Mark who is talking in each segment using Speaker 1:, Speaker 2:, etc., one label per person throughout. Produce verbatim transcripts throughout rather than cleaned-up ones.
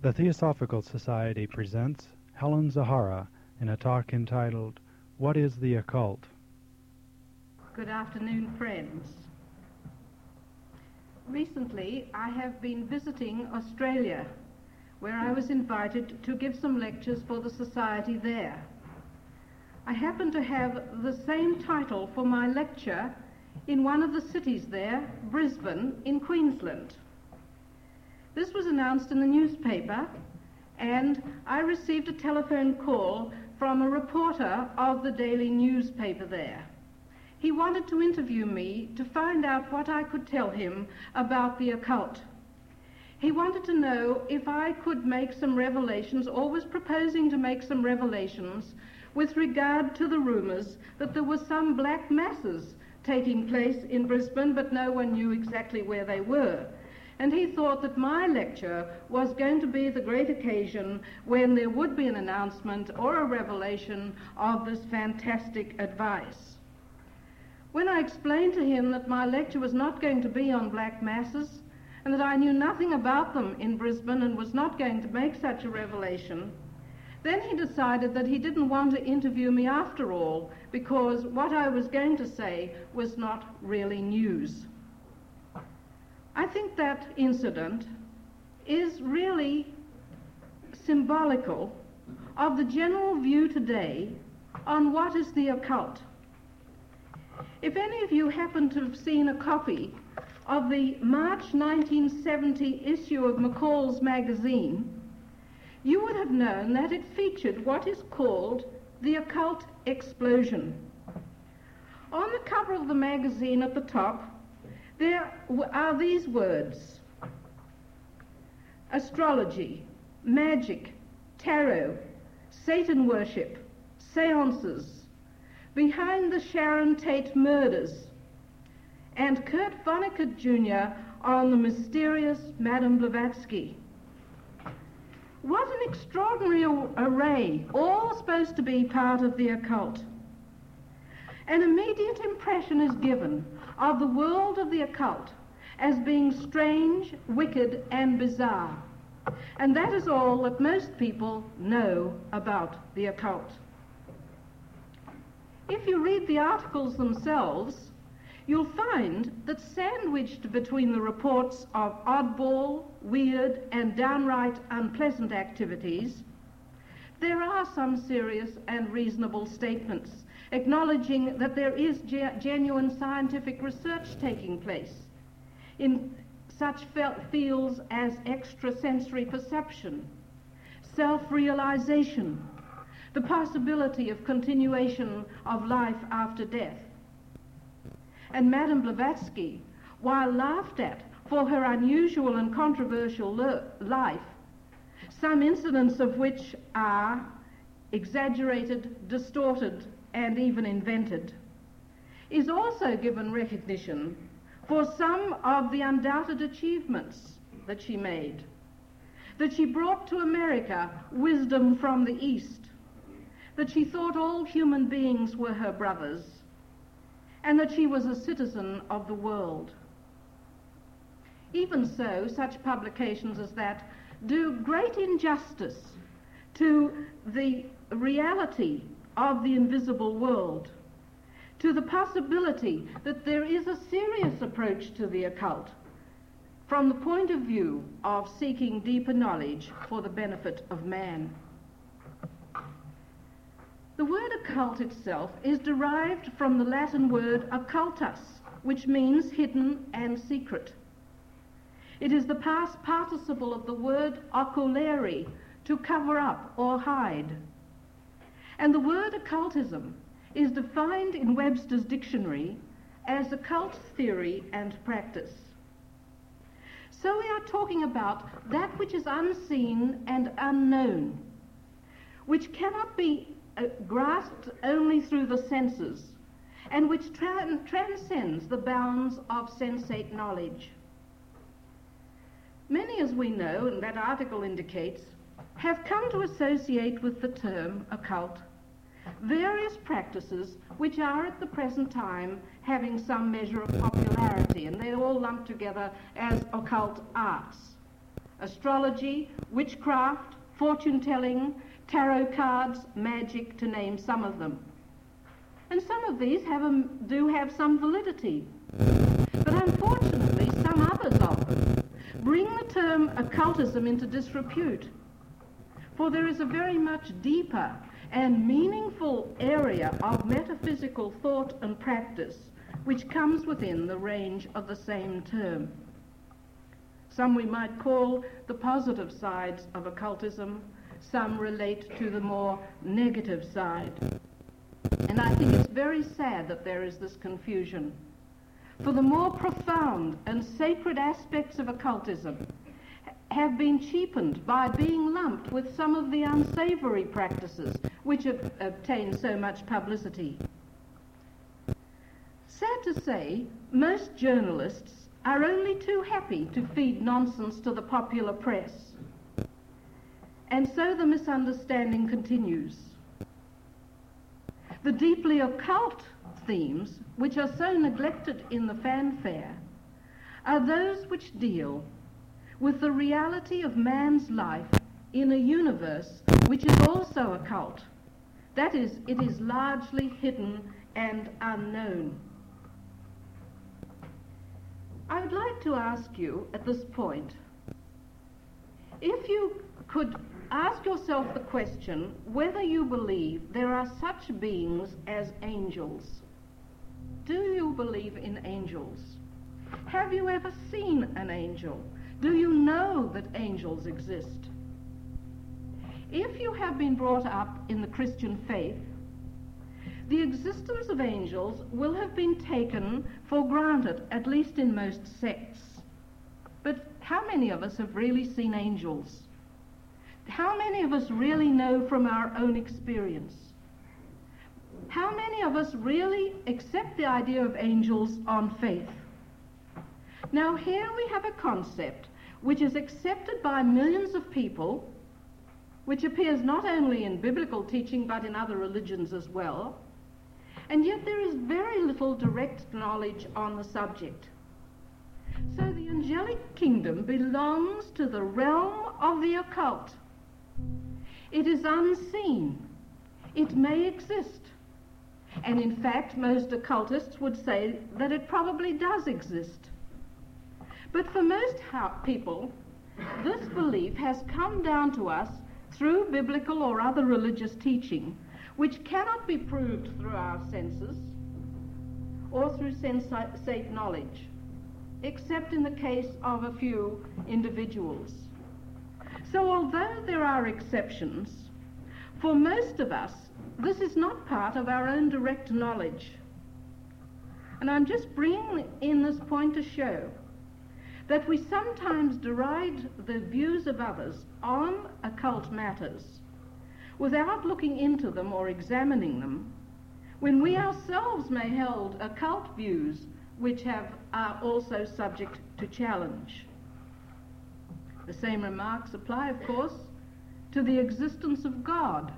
Speaker 1: The Theosophical Society presents Helen Zahara in a talk entitled, What is the Occult?
Speaker 2: Good afternoon, friends. Recently, I have been visiting Australia, where I was invited to give some lectures for the Society there. I happen to have the same title for my lecture in one of the cities there, Brisbane, in Queensland. This was announced in the newspaper, and I received a telephone call from a reporter of the daily newspaper there. He wanted to interview me to find out what I could tell him about the occult. He wanted to know if I could make some revelations, or was proposing to make some revelations, with regard to the rumours that there were some black masses taking place in Brisbane, but no one knew exactly where they were. And he thought that my lecture was going to be the great occasion when there would be an announcement or a revelation of this fantastic advice. When I explained to him that my lecture was not going to be on black masses, and that I knew nothing about them in Brisbane and was not going to make such a revelation, then he decided that he didn't want to interview me after all, because what I was going to say was not really news. I think that incident is really symbolical of the general view today on what is the occult. If any of you happen to have seen a copy of the March nineteen seventy issue of McCall's magazine, you would have known that it featured what is called the occult explosion. On the cover of the magazine at the top, there are these words: astrology, magic, tarot, Satan worship, seances, behind the Sharon Tate murders, and Kurt Vonnegut Junior on the mysterious Madame Blavatsky. What an extraordinary array, all supposed to be part of the occult. An immediate impression is given of the world of the occult as being strange, wicked, and bizarre. And that is all that most people know about the occult. If you read the articles themselves, you'll find that sandwiched between the reports of oddball, weird, and downright unpleasant activities, there are some serious and reasonable statements acknowledging that there is ge- genuine scientific research taking place in such fe- fields as extrasensory perception, self-realization, the possibility of continuation of life after death. And Madame Blavatsky, while laughed at for her unusual and controversial le- life, some incidents of which are exaggerated, distorted, and even invented, is also given recognition for some of the undoubted achievements that she made, that she brought to America wisdom from the East, that she thought all human beings were her brothers, and that she was a citizen of the world. Even so, such publications as that do great injustice to the reality of the invisible world, to the possibility that there is a serious approach to the occult from the point of view of seeking deeper knowledge for the benefit of man. The word occult itself is derived from the Latin word occultus, which means hidden and secret. It is the past participle of the word oculare, to cover up or hide. And the word occultism is defined in Webster's dictionary as occult theory and practice. So we are talking about that which is unseen and unknown, which cannot be uh, grasped only through the senses, and which tra- transcends the bounds of sensate knowledge. Many, as we know, and that article indicates, have come to associate with the term occult various practices which are at the present time having some measure of popularity, and they're all lumped together as occult arts. astrology, witchcraft, fortune-telling, tarot cards, magic, to name some of them. And some of these have a, do have some validity. But unfortunately, some others of them bring the term occultism into disrepute. For there is a very much deeper and meaningful area of metaphysical thought and practice which comes within the range of the same term. Some we might call the positive sides of occultism, some relate to the more negative side. And I think it's very sad that there is this confusion. For the more profound and sacred aspects of occultism have been cheapened by being lumped with some of the unsavory practices which have obtained so much publicity. Sad to say, most journalists are only too happy to feed nonsense to the popular press. And so the misunderstanding continues. The deeply occult themes, which are so neglected in the fanfare, are those which deal with the reality of man's life in a universe which is also occult. That is, it is largely hidden and unknown. I would like to ask you at this point, if you could ask yourself the question whether you believe there are such beings as angels. Do you believe in angels? Have you ever seen an angel? Do you know that angels exist? If you have been brought up in the Christian faith, the existence of angels will have been taken for granted, at least in most sects. But how many of us have really seen angels? How many of us really know from our own experience? How many of us really accept the idea of angels on faith? Now here we have a concept which is accepted by millions of people, which appears not only in biblical teaching but in other religions as well, and yet there is very little direct knowledge on the subject. So the angelic kingdom belongs to the realm of the occult. It is unseen. It may exist. And in fact, most occultists would say that it probably does exist. But for most people, this belief has come down to us through biblical or other religious teaching, which cannot be proved through our senses or through sensate knowledge, except in the case of a few individuals. So although there are exceptions, for most of us, this is not part of our own direct knowledge. And I'm just bringing in this point to show that we sometimes deride the views of others on occult matters without looking into them or examining them, when we ourselves may hold occult views which have, are also subject to challenge. The same remarks apply, of course, to the existence of God.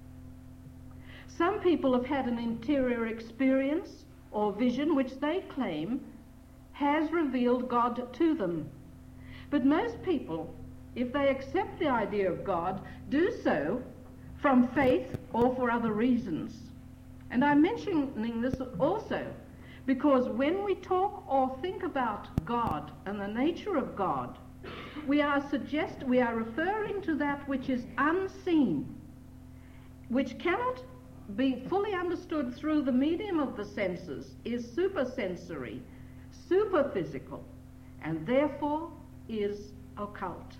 Speaker 2: Some people have had an interior experience or vision which they claim has revealed God to them. But most people, if they accept the idea of God, do so from faith or for other reasons. And I'm mentioning this also because when we talk or think about God and the nature of God, we are suggest we are referring to that which is unseen, which cannot be fully understood through the medium of the senses, is supersensory, superphysical, and therefore is occult.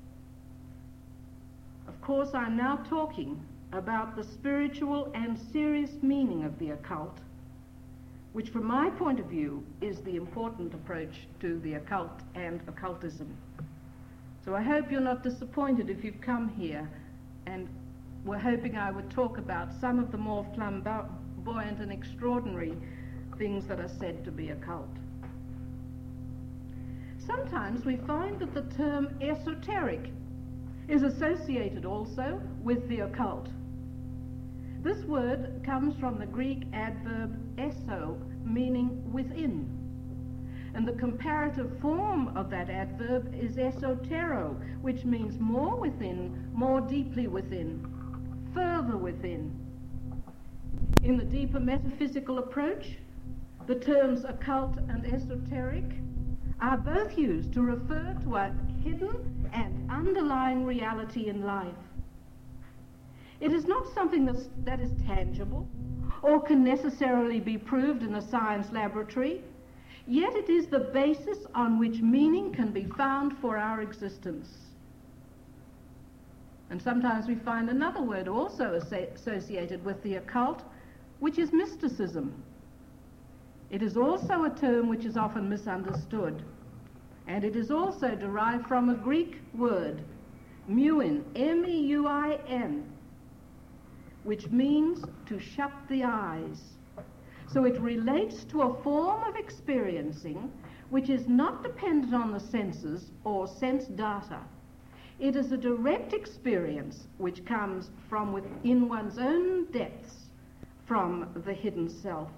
Speaker 2: Of course, I'm now talking about the spiritual and serious meaning of the occult, which from my point of view is the important approach to the occult and occultism. So I hope you're not disappointed if you've come here and were hoping I would talk about some of the more flamboyant and extraordinary things that are said to be occult. Sometimes we find that the term esoteric is associated also with the occult. This word comes from the Greek adverb eso, meaning within. And the comparative form of that adverb is esotero, which means more within, more deeply within, further within. In the deeper metaphysical approach, the terms occult and esoteric are both used to refer to a hidden and underlying reality in life. It is not something that's, that is tangible or can necessarily be proved in a science laboratory, yet it is the basis on which meaning can be found for our existence. And sometimes we find another word also associated with the occult, which is mysticism. It is also a term which is often misunderstood, and it is also derived from a Greek word, muin, M E U I N, which means to shut the eyes. So it relates to a form of experiencing which is not dependent on the senses or sense data. It is a direct experience which comes from within one's own depths, from the hidden self.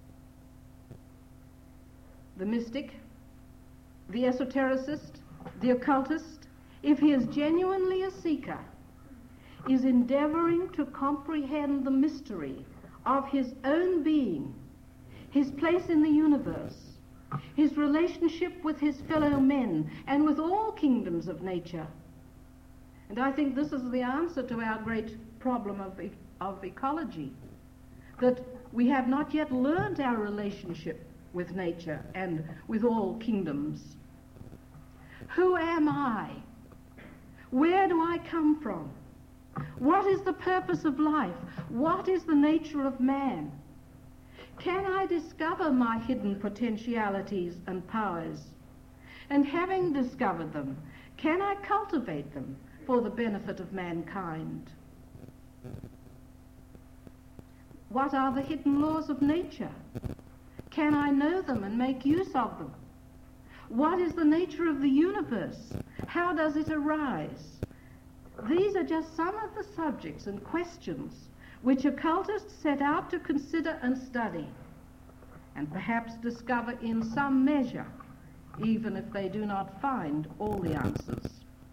Speaker 2: The mystic, the esotericist, the occultist, if he is genuinely a seeker, is endeavoring to comprehend the mystery of his own being, his place in the universe, his relationship with his fellow men and with all kingdoms of nature. And I think this is the answer to our great problem of, e- of ecology, that we have not yet learned our relationship with nature and with all kingdoms. Who am I? Where do I come from? What is the purpose of life? What is the nature of man? Can I discover my hidden potentialities and powers? And having discovered them, can I cultivate them for the benefit of mankind? What are the hidden laws of nature? Can I know them and make use of them? What is the nature of the universe? How does it arise? These are just some of the subjects and questions which occultists set out to consider and study, and perhaps discover in some measure, even if they do not find all the answers.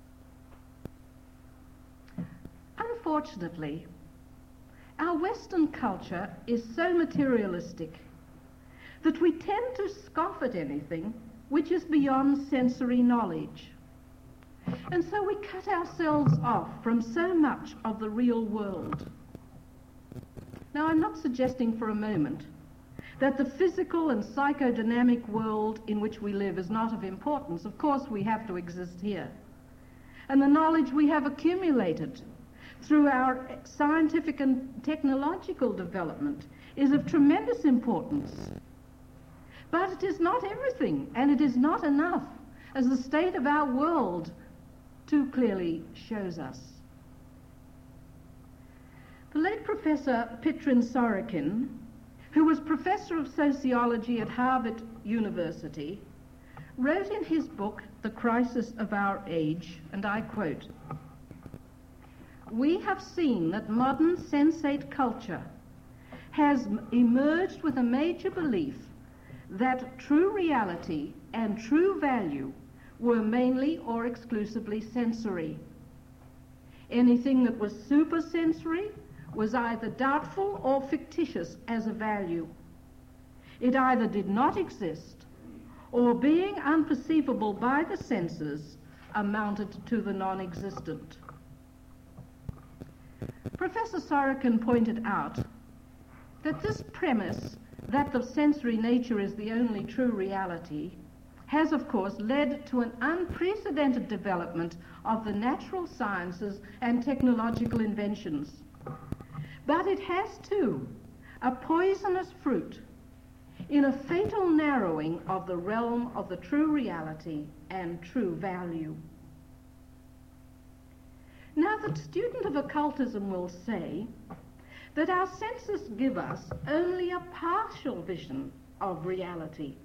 Speaker 2: Unfortunately, our Western culture is so materialistic that we tend to scoff at anything which is beyond sensory knowledge. And so we cut ourselves off from so much of the real world. Now, I'm not suggesting for a moment that the physical and psychodynamic world in which we live is not of importance. Of course, we have to exist here. And the knowledge we have accumulated through our scientific and technological development is of tremendous importance. But it is not everything, and it is not enough, as the state of our world too clearly shows us. The late Professor Petrin Sorokin, who was professor of sociology at Harvard University, wrote in his book, The Crisis of Our Age, and I quote, "We have seen that modern sensate culture has emerged with a major belief that true reality and true value were mainly or exclusively sensory. Anything that was supersensory was either doubtful or fictitious as a value. It either did not exist, or being unperceivable by the senses, amounted to the non-existent." Professor Sorokin pointed out that this premise that the sensory nature is the only true reality has, of course, led to an unprecedented development of the natural sciences and technological inventions. But it has, too, a poisonous fruit in a fatal narrowing of the realm of the true reality and true value. Now, the student of occultism will say that our senses give us only a partial vision of reality,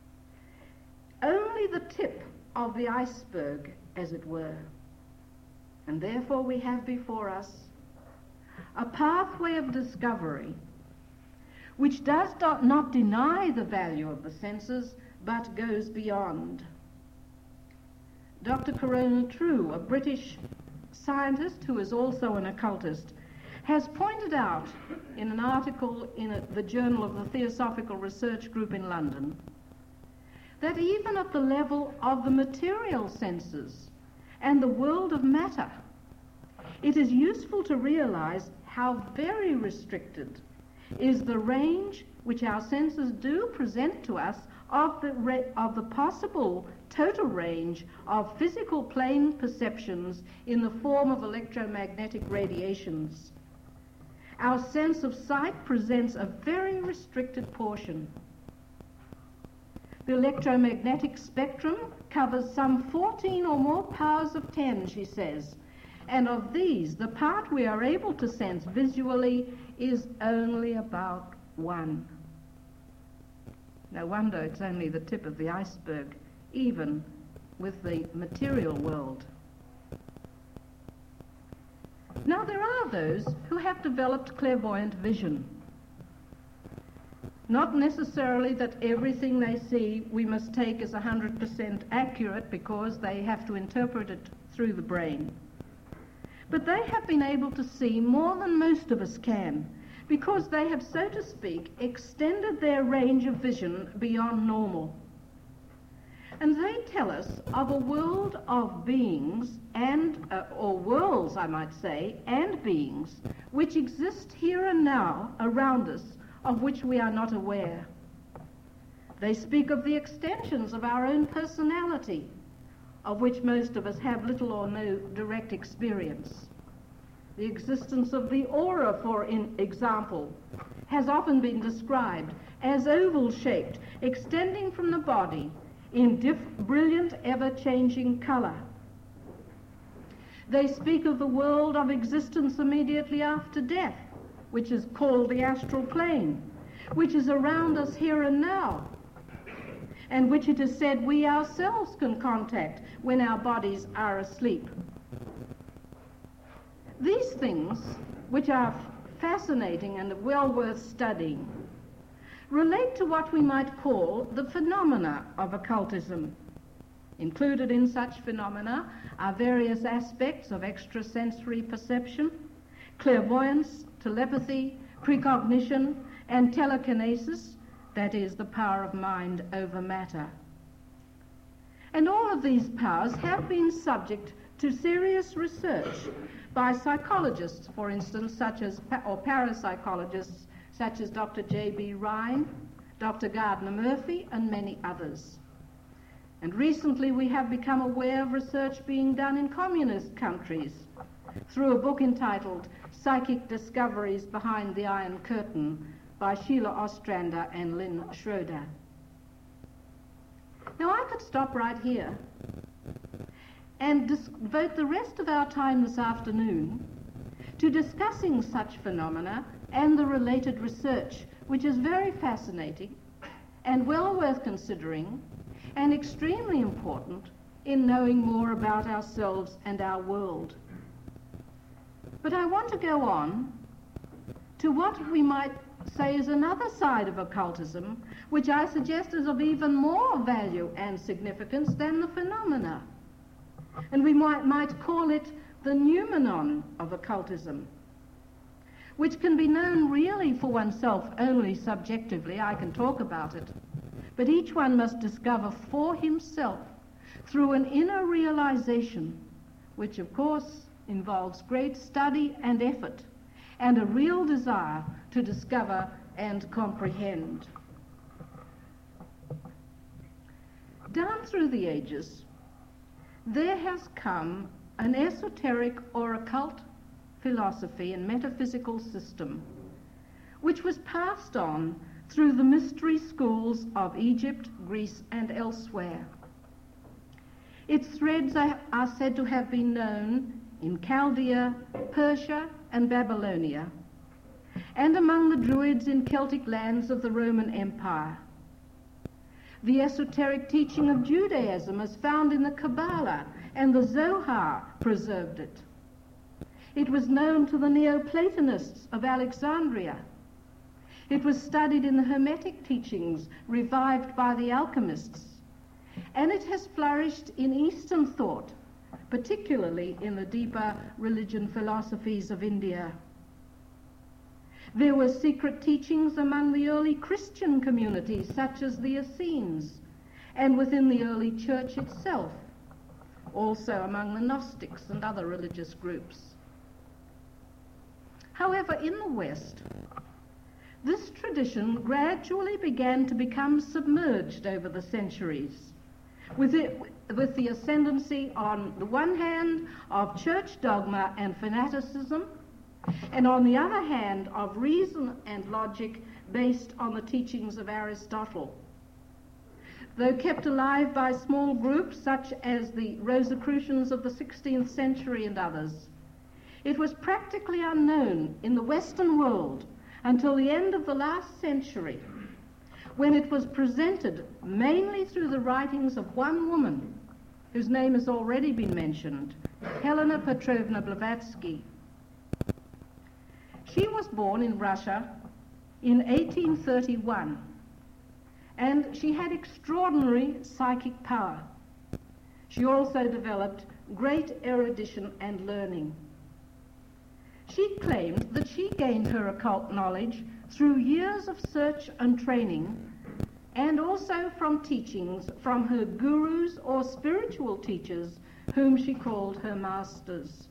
Speaker 2: only the tip of the iceberg, as it were. And therefore we have before us a pathway of discovery which does not deny the value of the senses, but goes beyond. Doctor Corona True, a British scientist who is also an occultist, has pointed out in an article in a, the Journal of the Theosophical Research Group in London that even at the level of the material senses and the world of matter, it is useful to realize how very restricted is the range which our senses do present to us of the, re- of the possible total range of physical plane perceptions in the form of electromagnetic radiations. Our sense of sight presents a very restricted portion. The electromagnetic spectrum covers some fourteen or more powers of ten, she says, and of these, the part we are able to sense visually is only about one. No wonder it's only the tip of the iceberg, even with the material world. Now, there are those who have developed clairvoyant vision. Not necessarily that everything they see we must take as one hundred percent accurate because they have to interpret it through the brain. But they have been able to see more than most of us can because they have, so to speak, extended their range of vision beyond normal. And they tell us of a world of beings and, uh, or worlds, I might say, and beings which exist here and now around us, of which we are not aware. They speak of the extensions of our own personality, of which most of us have little or no direct experience. The existence of the aura, for in example, has often been described as oval-shaped, extending from the body in diff- brilliant, ever-changing color. They speak of the world of existence immediately after death, which is called the astral plane, which is around us here and now, and which it is said we ourselves can contact when our bodies are asleep. These things, which are fascinating and well worth studying, relate to what we might call the phenomena of occultism. Included in such phenomena are various aspects of extrasensory perception, clairvoyance, telepathy, precognition, and telekinesis, that is, the power of mind over matter. And all of these powers have been subject to serious research by psychologists, for instance, such as, or parapsychologists, such as Doctor J B Rhine, Doctor Gardner Murphy, and many others. And recently we have become aware of research being done in communist countries through a book entitled Psychic Discoveries Behind the Iron Curtain by Sheila Ostrander and Lynn Schroeder. Now, I could stop right here and devote the rest of our time this afternoon to discussing such phenomena and the related research, which is very fascinating and well worth considering and extremely important in knowing more about ourselves and our world. But I want to go on to what we might say is another side of occultism, which I suggest is of even more value and significance than the phenomena. And we might, might call it the noumenon of occultism, which can be known really for oneself only subjectively. I can talk about it, but each one must discover for himself through an inner realization, which of course involves great study and effort and a real desire to discover and comprehend. Down through the ages, there has come an esoteric or occult philosophy and metaphysical system which was passed on through the mystery schools of Egypt, Greece, and elsewhere. Its threads are, are said to have been known in Chaldea, Persia, and Babylonia, and among the Druids in Celtic lands of the Roman Empire. The esoteric teaching of Judaism, as found in the Kabbalah and the Zohar, preserved it. It was known to the Neoplatonists of Alexandria. It was studied in the Hermetic teachings revived by the alchemists, and it has flourished in Eastern thought, particularly in the deeper religion philosophies of India. There were secret teachings among the early Christian communities, such as the Essenes, and within the early church itself, also among the Gnostics and other religious groups. However, in the West, this tradition gradually began to become submerged over the centuries, with, it, with the ascendancy on the one hand of church dogma and fanaticism, and on the other hand of reason and logic based on the teachings of Aristotle. Though kept alive by small groups such as the Rosicrucians of the sixteenth century and others, it was practically unknown in the Western world until the end of the last century, when it was presented mainly through the writings of one woman, whose name has already been mentioned, Helena Petrovna Blavatsky. She was born in Russia in eighteen thirty-one, and she had extraordinary psychic power. She also developed great erudition and learning. She claimed that she gained her occult knowledge through years of search and training, and also from teachings from her gurus or spiritual teachers, whom she called her masters.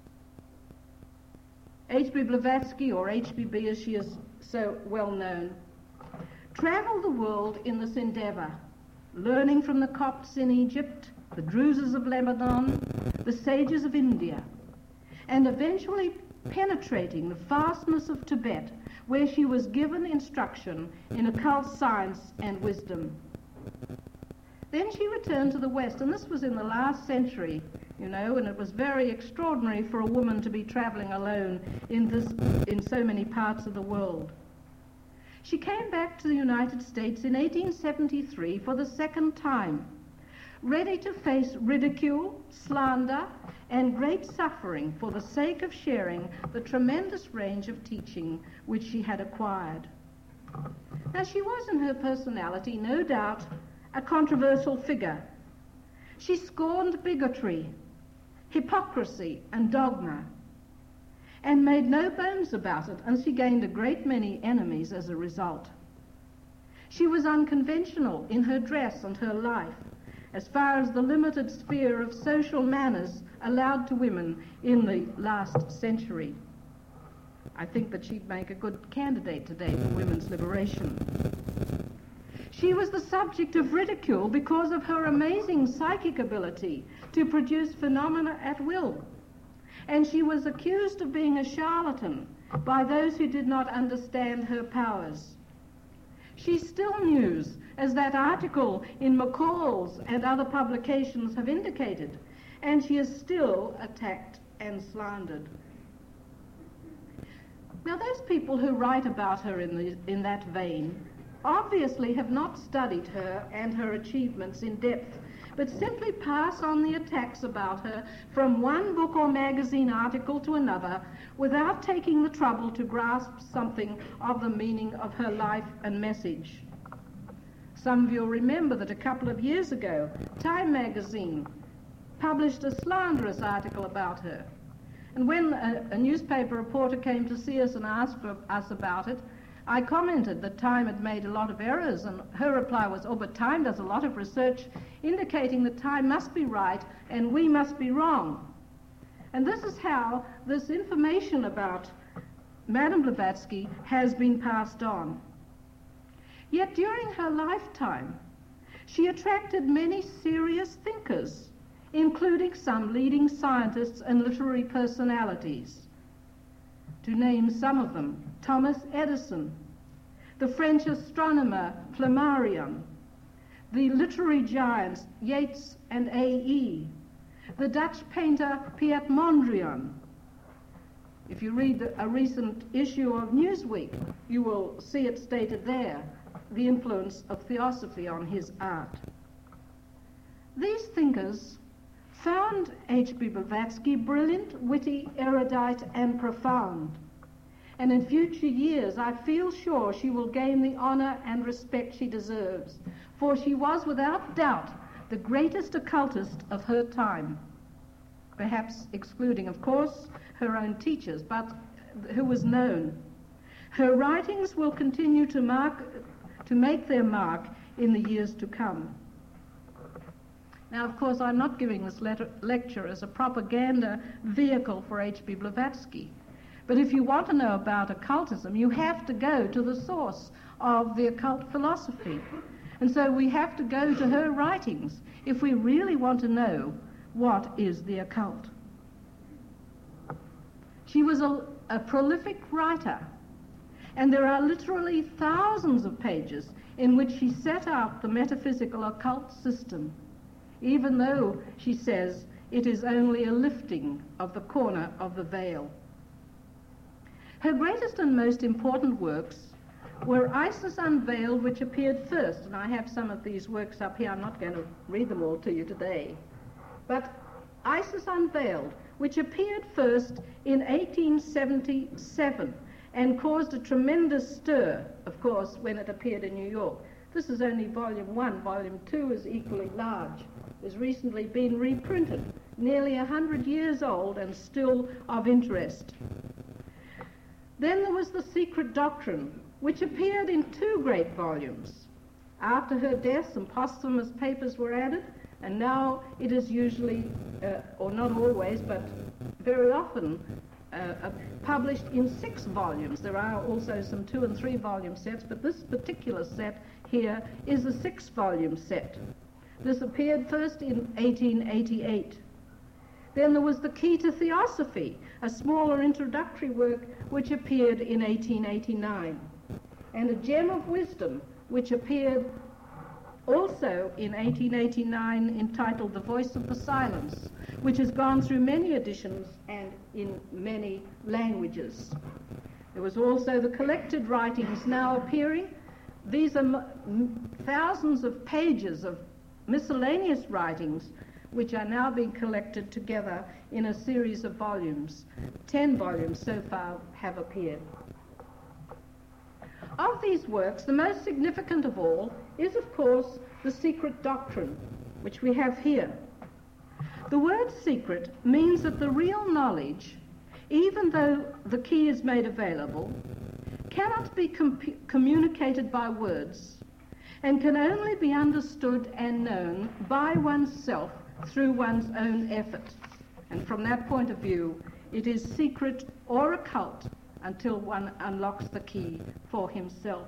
Speaker 2: H B Blavatsky, or H B B as she is so well known, traveled the world in this endeavor, learning from the Copts in Egypt, the Druzes of Lebanon, the sages of India, and eventually penetrating the fastness of Tibet, where she was given instruction in occult science and wisdom. Then she returned to the West, and this was in the last century, you know, and it was very extraordinary for a woman to be traveling alone in this, in so many parts of the world. She came back to the United States in eighteen seventy-three for the second time, ready to face ridicule, slander, and great suffering for the sake of sharing the tremendous range of teaching which she had acquired. Now, she was in her personality, no doubt, a controversial figure. She scorned bigotry, hypocrisy, and dogma, and made no bones about it, and she gained a great many enemies as a result. She was unconventional in her dress and her life, as far as the limited sphere of social manners allowed to women in the last century. I think that she'd make a good candidate today for women's liberation. She was the subject of ridicule because of her amazing psychic ability to produce phenomena at will, and she was accused of being a charlatan by those who did not understand her powers. She's still news, as that article in McCall's and other publications have indicated, and she is still attacked and slandered. Now, those people who write about her in, the, in that vein obviously have not studied her and her achievements in depth, but simply pass on the attacks about her from one book or magazine article to another without taking the trouble to grasp something of the meaning of her life and message. Some of you will remember that a couple of years ago, Time magazine published a slanderous article about her. And when a, a newspaper reporter came to see us and asked us about it, I commented that Time had made a lot of errors, and her reply was, oh, but Time does a lot of research indicating that Time must be right and we must be wrong. And this is how this information about Madame Blavatsky has been passed on. Yet during her lifetime, she attracted many serious thinkers, including some leading scientists and literary personalities. To name some of them, Thomas Edison, the French astronomer Flammarion, the literary giants Yeats and A E, the Dutch painter Piet Mondrian. If you read a recent issue of Newsweek, you will see it stated there, the influence of theosophy on his art. These thinkers found H B Blavatsky brilliant, witty, erudite, and profound, and in future years I feel sure she will gain the honor and respect she deserves, for she was without doubt the greatest occultist of her time, perhaps excluding, of course, her own teachers, but who was known. Her writings will continue to mark, to make their mark in the years to come. Now, of course, I'm not giving this letter, lecture as a propaganda vehicle for H B Blavatsky. But if you want to know about occultism, you have to go to the source of the occult philosophy. And so we have to go to her writings if we really want to know what is the occult. She was a, a prolific writer, and there are literally thousands of pages in which she set out the metaphysical occult system, even though she says it is only a lifting of the corner of the veil. Her greatest and most important works were Isis Unveiled, which appeared first, and I have some of these works up here. I'm not going to read them all to you today. But Isis Unveiled, which appeared first in eighteen seventy-seven and caused a tremendous stir, of course, when it appeared in New York. This is only volume one. Volume two is equally large. It has recently been reprinted, nearly a hundred years old and still of interest. Then there was The Secret Doctrine, which appeared in two great volumes. After her death, some posthumous papers were added, and now it is usually, uh, or not always, but very often, uh, uh, published in six volumes. There are also some two and three volume sets, but this particular set here is a six volume set. This appeared first in eighteen eighty-eight. Then there was The Key to Theosophy, a smaller introductory work which appeared in eighteen eighty-nine, and A Gem of Wisdom, which appeared also in eighteen eighty-nine, entitled The Voice of the Silence, which has gone through many editions and in many languages. There was also the collected writings now appearing. These are m- thousands of pages of miscellaneous writings which are now being collected together in a series of volumes. Ten volumes so far have appeared. Of these works, the most significant of all is, of course, The Secret Doctrine, which we have here. The word secret means that the real knowledge, even though the key is made available, cannot be com- communicated by words and can only be understood and known by oneself through one's own effort. And from that point of view, it is secret or occult until one unlocks the key for himself.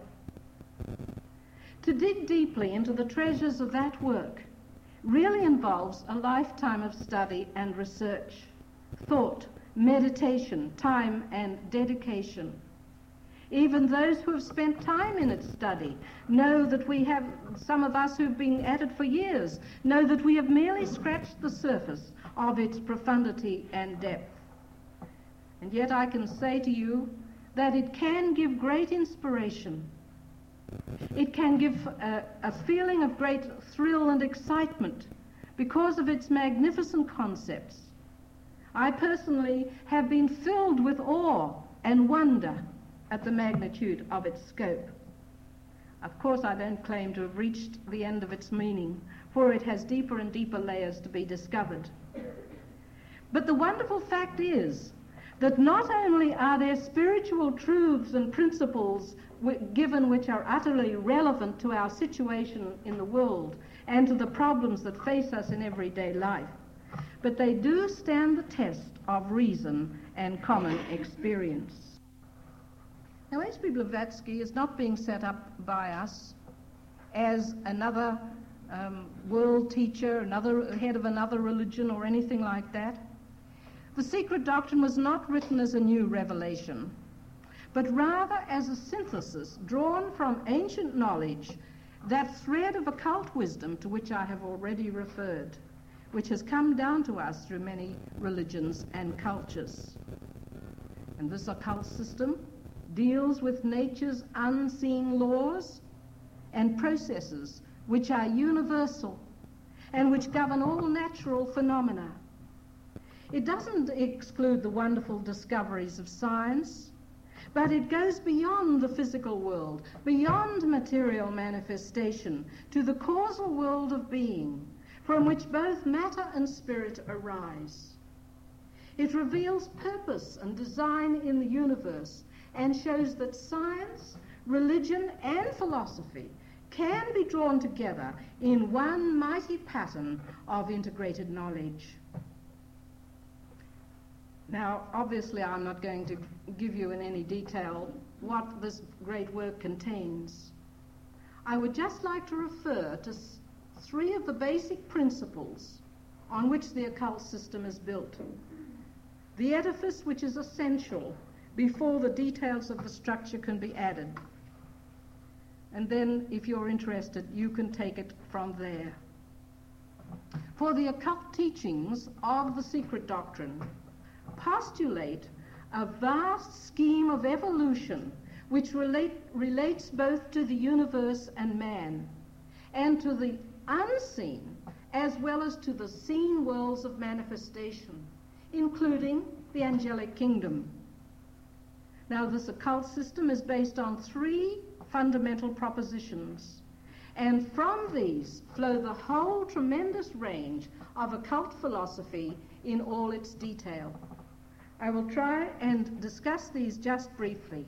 Speaker 2: To dig deeply into the treasures of that work really involves a lifetime of study and research, thought, meditation, time, and dedication. Even those who have spent time in its study know that we have, some of us who've been at it for years, know that we have merely scratched the surface of its profundity and depth. And yet I can say to you that it can give great inspiration. It can give a, a feeling of great thrill and excitement because of its magnificent concepts. I personally have been filled with awe and wonder at the magnitude of its scope. Of course, I don't claim to have reached the end of its meaning, for it has deeper and deeper layers to be discovered. But the wonderful fact is that not only are there spiritual truths and principles w- given which are utterly relevant to our situation in the world and to the problems that face us in everyday life, but they do stand the test of reason and common experience. Now, H B Blavatsky is not being set up by us as another um, world teacher, another head of another religion or anything like that. The Secret Doctrine was not written as a new revelation, but rather as a synthesis drawn from ancient knowledge, that thread of occult wisdom to which I have already referred, which has come down to us through many religions and cultures. And this occult system deals with nature's unseen laws and processes which are universal and which govern all natural phenomena. It doesn't exclude the wonderful discoveries of science, But it goes beyond the physical world, beyond material manifestation, to the causal world of being, from which both matter and spirit arise. It reveals purpose and design in the universe and shows that science, religion, and philosophy can be drawn together in one mighty pattern of integrated knowledge. Now, obviously, I'm not going to give you in any detail what this great work contains. I would just like to refer to s- three of the basic principles on which the occult system is built. The edifice which is essential before the details of the structure can be added. And then, if you're interested, you can take it from there. For the occult teachings of the secret doctrine postulate a vast scheme of evolution which relate, relates both to the universe and man, and to the unseen as well as to the seen worlds of manifestation, including the angelic kingdom. Now, this occult system is based on three fundamental propositions, and from these flow the whole tremendous range of occult philosophy in all its detail. I will try and discuss these just briefly.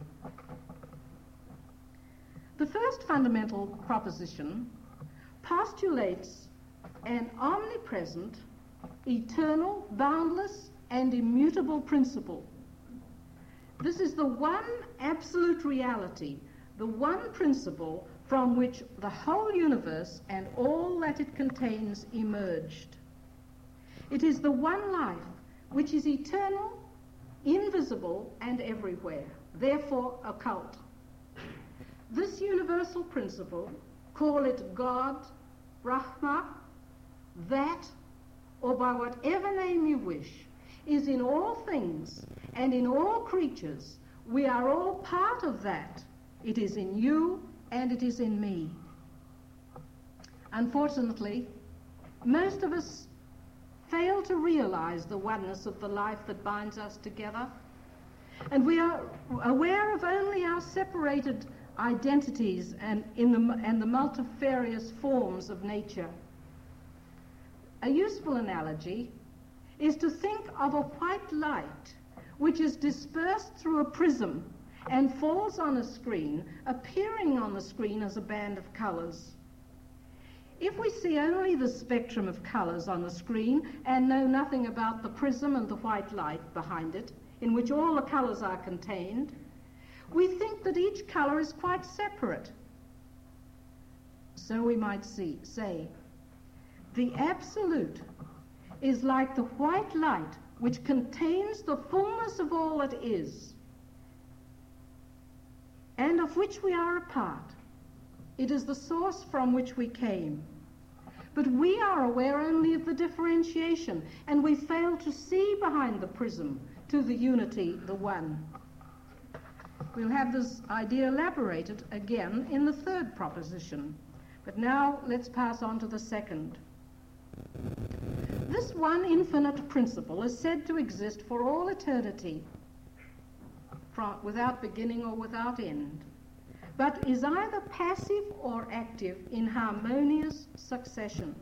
Speaker 2: The first fundamental proposition postulates an omnipresent, eternal, boundless, and immutable principle. This is the one absolute reality, the one principle from which the whole universe and all that it contains emerged. It is the one life which is eternal, invisible, and everywhere, therefore occult. This universal principle, call it God, Brahma, that, or by whatever name you wish, is in all things and in all creatures. We are all part of that. It is in you and it is in me. Unfortunately, most of us fail to realize the oneness of the life that binds us together, and we are aware of only our separated identities and in the and the multifarious forms of nature. A useful analogy is to think of a white light which is dispersed through a prism and falls on a screen, appearing on the screen as a band of colors. If we see only the spectrum of colors on the screen and know nothing about the prism and the white light behind it, in which all the colors are contained, we think that each color is quite separate. So we might see, say, the absolute is like the white light which contains the fullness of all that is, and of which we are a part. It is the source from which we came. But we are aware only of the differentiation, and we fail to see behind the prism to the unity, the one. We'll have this idea elaborated again in the third proposition. But now let's pass on to the second. This one infinite principle is said to exist for all eternity, from, without beginning or without end, but is either passive or active in harmonious succession.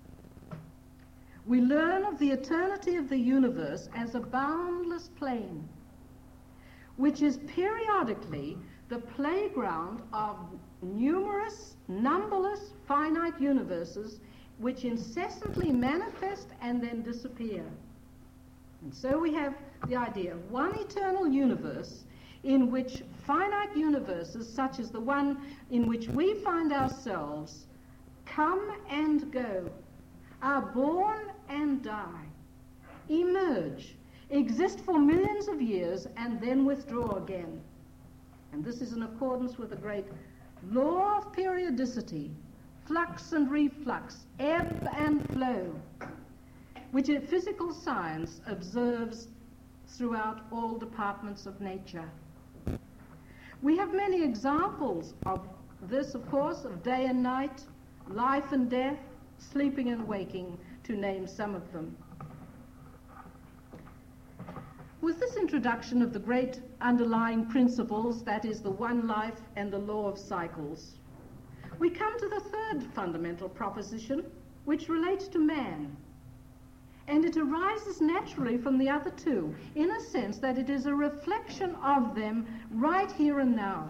Speaker 2: We learn of the eternity of the universe as a boundless plane, which is periodically the playground of numerous, numberless, finite universes which incessantly manifest and then disappear. And so we have the idea of one eternal universe in which finite universes, such as the one in which we find ourselves, come and go, are born and die, emerge, exist for millions of years, and then withdraw again. And this is in accordance with the great law of periodicity, flux and reflux, ebb and flow, which physical science observes throughout all departments of nature. We have many examples of this, of course, of day and night, life and death, sleeping and waking, to name some of them. With this introduction of the great underlying principles, that is the one life and the law of cycles, we come to the third fundamental proposition, which relates to man. And it arises naturally from the other two, in a sense that it is a reflection of them right here and now.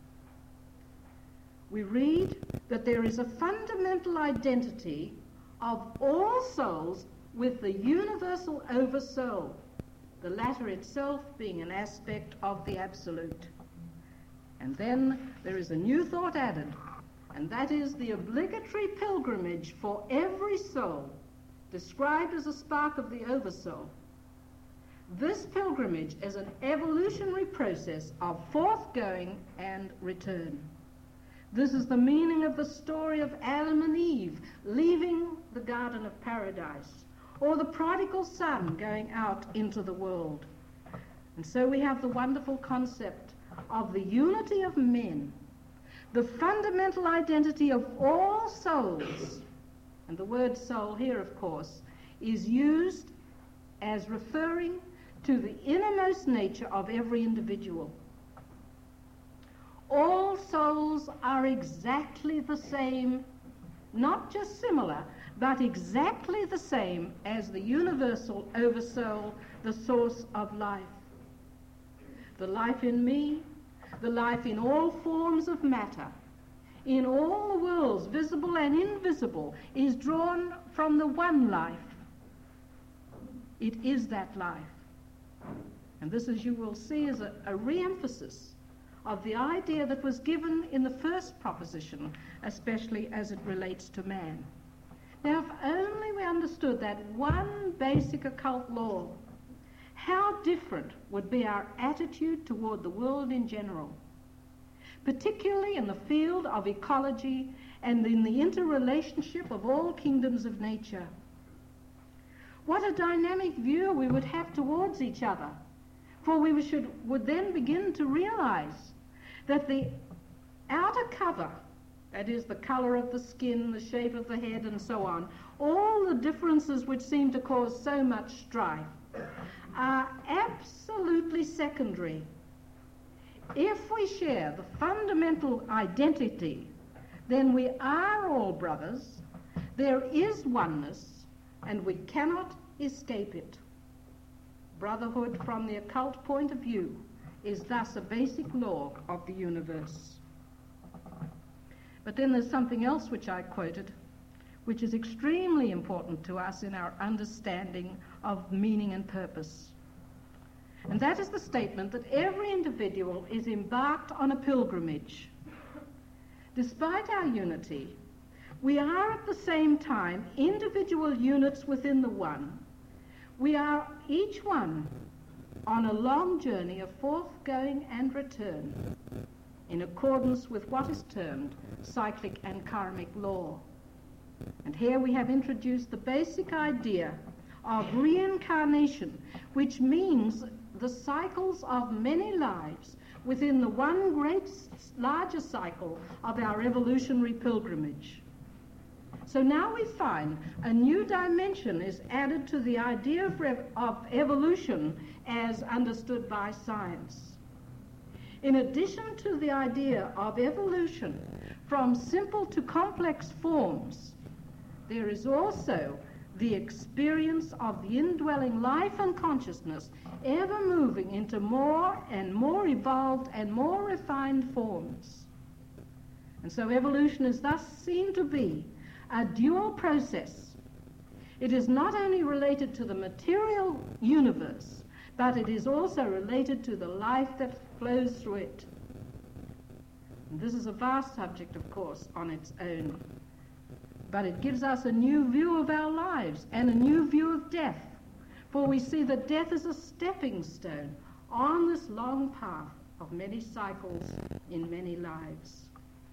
Speaker 2: We read that there is a fundamental identity of all souls with the universal oversoul, the latter itself being an aspect of the absolute. And then there is a new thought added, and that is the obligatory pilgrimage for every soul, described as a spark of the oversoul. This pilgrimage is an evolutionary process of forthgoing and return. This is the meaning of the story of Adam and Eve leaving the Garden of Paradise, or the prodigal son going out into the world. And so we have the wonderful concept of the unity of men, the fundamental identity of all souls. And the word soul here, of course, is used as referring to the innermost nature of every individual. All souls are exactly the same, not just similar, but exactly the same as the universal oversoul, the source of life. The life in me, the life in all forms of matter, in all the worlds, visible and invisible, is drawn from the one life. It is that life. And this, as you will see, is a, a re-emphasis of the idea that was given in the first proposition, especially as it relates to man. Now, if only we understood that one basic occult law, how different would be our attitude toward the world in general, particularly in the field of ecology and in the interrelationship of all kingdoms of nature. What a dynamic view we would have towards each other, for we should, would then begin to realize that the outer cover, that is the color of the skin, the shape of the head, and so on, all the differences which seem to cause so much strife, are absolutely secondary. If we share the fundamental identity, then we are all brothers, there is oneness, and we cannot escape it. Brotherhood from the occult point of view is thus a basic law of the universe. But then there's something else which I quoted, which is extremely important to us in our understanding of meaning and purpose. And that is the statement that every individual is embarked on a pilgrimage. Despite our unity, we are at the same time individual units within the one. We are each one on a long journey of forthgoing and return in accordance with what is termed cyclic and karmic law. And here we have introduced the basic idea of reincarnation, which means the cycles of many lives within the one great larger cycle of our evolutionary pilgrimage. So now we find a new dimension is added to the idea of, rev- of evolution as understood by science. In addition to the idea of evolution from simple to complex forms, there is also the experience of the indwelling life and consciousness ever moving into more and more evolved and more refined forms. And so evolution is thus seen to be a dual process. It is not only related to the material universe, but it is also related to the life that flows through it. And this is a vast subject, of course, on its own. But it gives us a new view of our lives and a new view of death, for we see that death is a stepping stone on this long path of many cycles in many lives.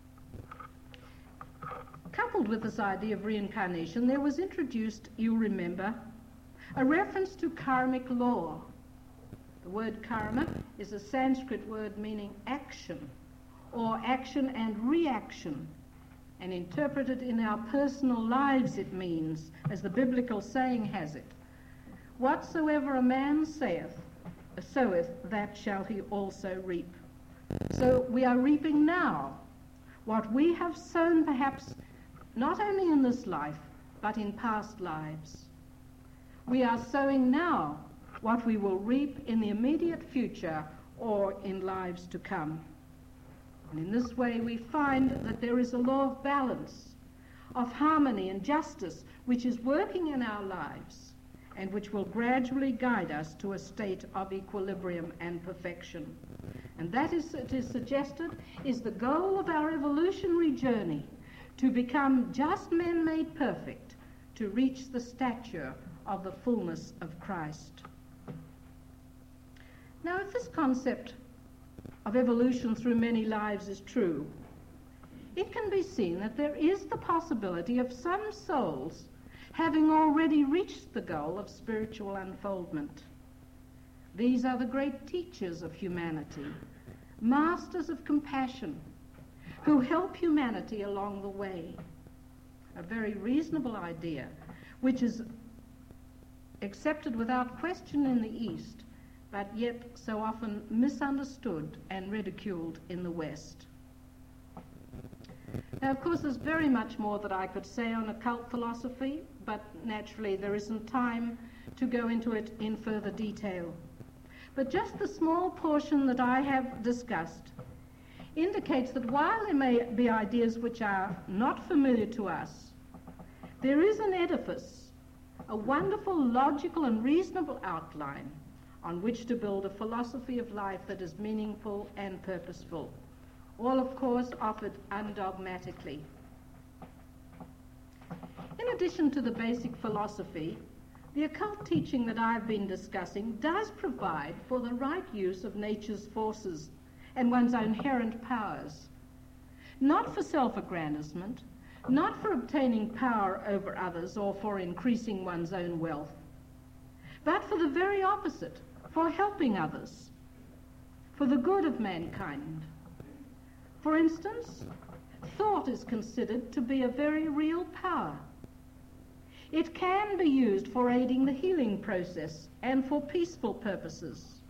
Speaker 2: Coupled with this idea of reincarnation, there was introduced, you remember, a reference to karmic law. The word karma is a Sanskrit word meaning action, or action and reaction. And interpreted in our personal lives it means, as the biblical saying has it, whatsoever a man saith, soweth, that shall he also reap. So we are reaping now what we have sown, perhaps not only in this life, but in past lives. We are sowing now what we will reap in the immediate future or in lives to come. And in this way we find that there is a law of balance, of harmony and justice, which is working in our lives and which will gradually guide us to a state of equilibrium and perfection. And that is, it is suggested, is the goal of our evolutionary journey, to become just men made perfect, to reach the stature of the fullness of Christ. Now, if this concept of evolution through many lives is true, it can be seen that there is the possibility of some souls having already reached the goal of spiritual unfoldment. These are the great teachers of humanity, masters of compassion, who help humanity along the way. A very reasonable idea, which is accepted without question in the East, but yet so often misunderstood and ridiculed in the West. Now, of course, there's very much more that I could say on occult philosophy, but naturally there isn't time to go into it in further detail. But just the small portion that I have discussed indicates that while there may be ideas which are not familiar to us, there is an edifice, a wonderful, logical, and reasonable outline on which to build a philosophy of life that is meaningful and purposeful, all, of course, offered undogmatically. In addition to the basic philosophy, the occult teaching that I've been discussing does provide for the right use of nature's forces and one's inherent powers, not for self-aggrandizement, not for obtaining power over others or for increasing one's own wealth, but for the very opposite, for helping others, for the good of mankind. For instance, thought is considered to be a very real power. It can be used for aiding the healing process and for peaceful purposes.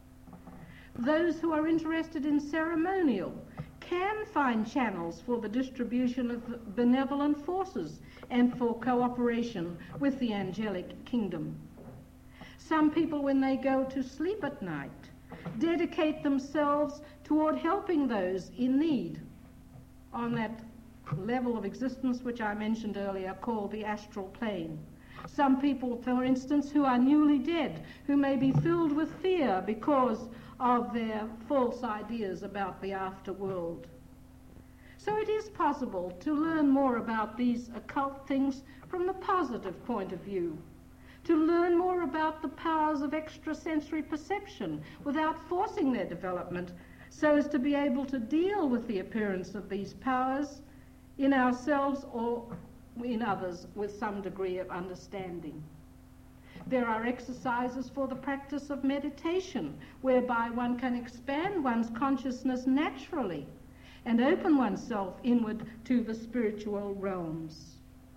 Speaker 2: Those who are interested in ceremonial can find channels for the distribution of benevolent forces and for cooperation with the angelic kingdom. Some people, when they go to sleep at night, dedicate themselves toward helping those in need on that level of existence which I mentioned earlier, called the astral plane. Some people, for instance, who are newly dead, who may be filled with fear because of their false ideas about the afterworld. So it is possible to learn more about these occult things from the positive point of view, to learn more about the powers of extrasensory perception without forcing their development, so as to be able to deal with the appearance of these powers in ourselves or in others with some degree of understanding. There are exercises for the practice of meditation, whereby one can expand one's consciousness naturally and open oneself inward to the spiritual realms.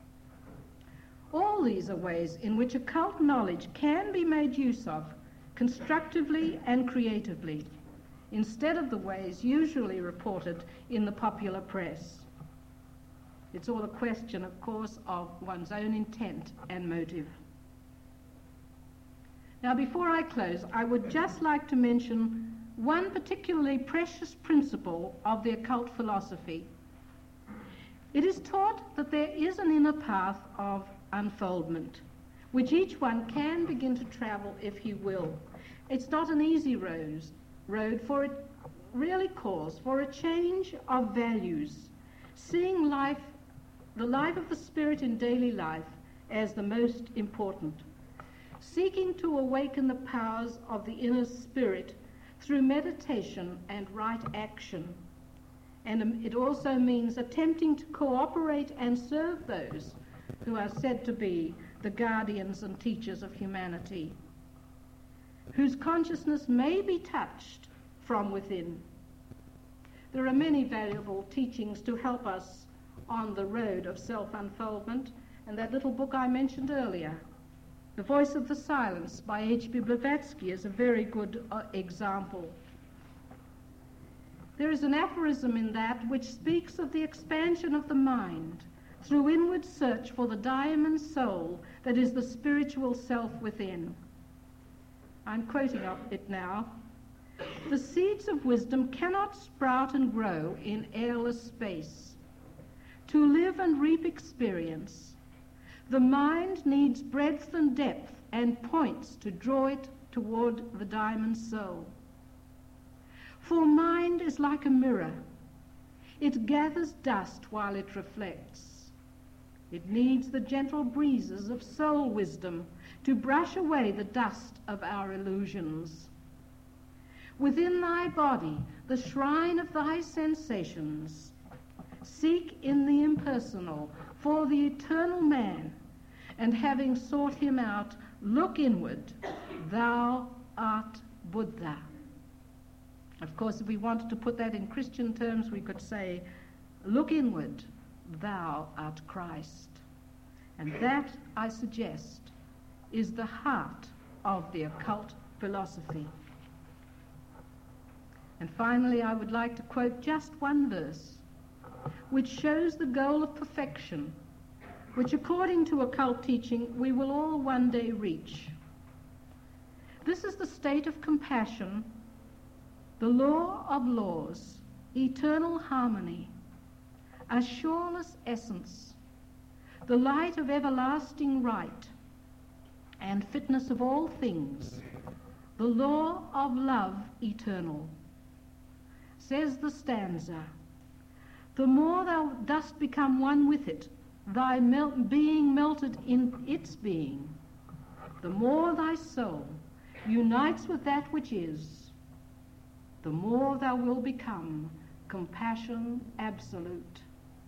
Speaker 2: All these are ways in which occult knowledge can be made use of constructively and creatively, instead of the ways usually reported in the popular press. It's all a question, of course, of one's own intent and motive. Now, before I close, I would just like to mention one particularly precious principle of the occult philosophy. It is taught that there is an inner path of unfoldment, which each one can begin to travel if he will. It's not an easy road, road for it really calls for a change of values, seeing life, the life of the spirit in daily life, as the most important, seeking to awaken the powers of the inner spirit through meditation and right action. And it also means attempting to cooperate and serve those who are said to be the guardians and teachers of humanity, whose consciousness may be touched from within. There are many valuable teachings to help us on the road of self-unfoldment, and that little book I mentioned earlier, The Voice of the Silence by H P Blavatsky is a very good uh, example. There is an aphorism in that which speaks of the expansion of the mind through inward search for the diamond soul that is the spiritual self within. I'm quoting it now. The seeds of wisdom cannot sprout and grow in airless space. To live and reap experience, the mind needs breadth and depth and points to draw it toward the diamond soul. For mind is like a mirror. It gathers dust while it reflects. It needs the gentle breezes of soul wisdom to brush away the dust of our illusions. Within thy body, the shrine of thy sensations, seek in the impersonal for the eternal man, and having sought him out, look inward, thou art Buddha. Of course, if we wanted to put that in Christian terms, we could say, look inward, thou art Christ. And that, I suggest, is the heart of the occult philosophy. And finally, I would like to quote just one verse, which shows the goal of perfection, which according to occult teaching, we will all one day reach. This is the state of compassion, the law of laws, eternal harmony, a shoreless essence, the light of everlasting right, and fitness of all things, the law of love eternal. Says the stanza, the more thou dost become one with it, thy mel- being melted in its being, the more thy soul unites with that which is, the more thou wilt become compassion absolute.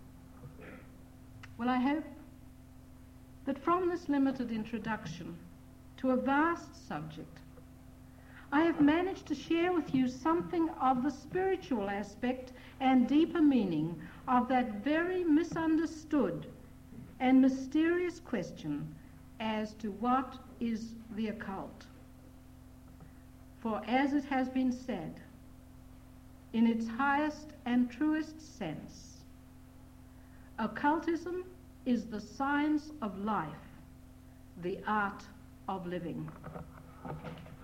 Speaker 2: Well, I hope that from this limited introduction to a vast subject, I have managed to share with you something of the spiritual aspect and deeper meaning of that very misunderstood and mysterious question as to what is the occult. For as it has been said, in its highest and truest sense, occultism is the science of life, the art of living.